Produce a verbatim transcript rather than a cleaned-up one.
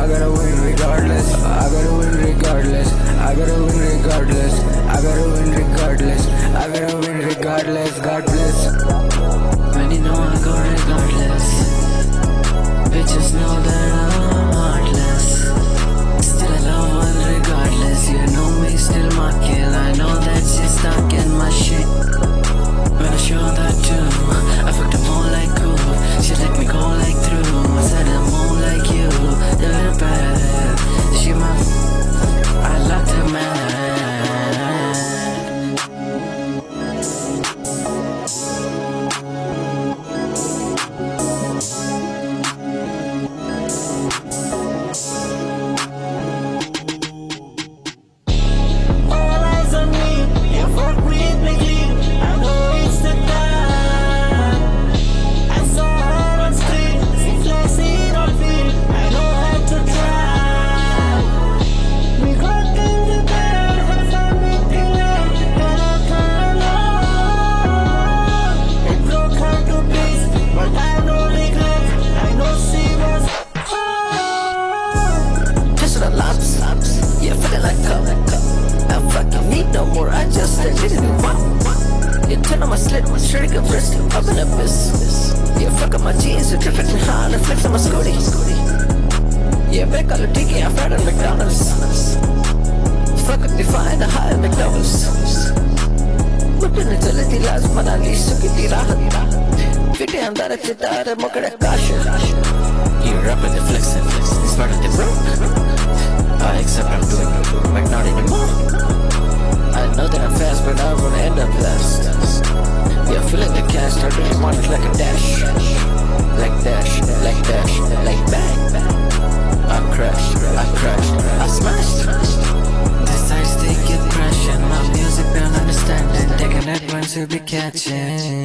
I gotta win regardless. I gotta win regardless. I gotta win regardless. I gotta win regardless. I gotta win regardless. God bless. When you know I go regardless, bitches know that I'm heartless. Still I love one regardless. You know me, still my kill. I know that she's stuck in my shit. When I show that too, I fucked them all like cool. She let me go like through. I said I'm all like you. They're bad. She my, I like the man. No more, I just said it didn't want. You turn on my slit, straight up wrist, up in the business. Yeah, fuck up my jeans, you drip it in high, and flex on my scooty. Yeah, back on the tiki, I'm fat at McDonald's. Fuck up, define the high at McDonald's. Whipping into little lies, man, I least took it, rahat. Fitty, I'm that at your dad, I'm okay, kasha. You're up in the flexing, it's part of the broke. I accept I'm doing it, but not anymore. I know that I'm fast, but I wanna end up last. Yeah, feeling the cast, I really want it like a dash. Like dash, like dash, like bang, bang. I crashed, I crashed, I smashed. This I stick it crashing. My music don't understand it. Taking advance will be catching.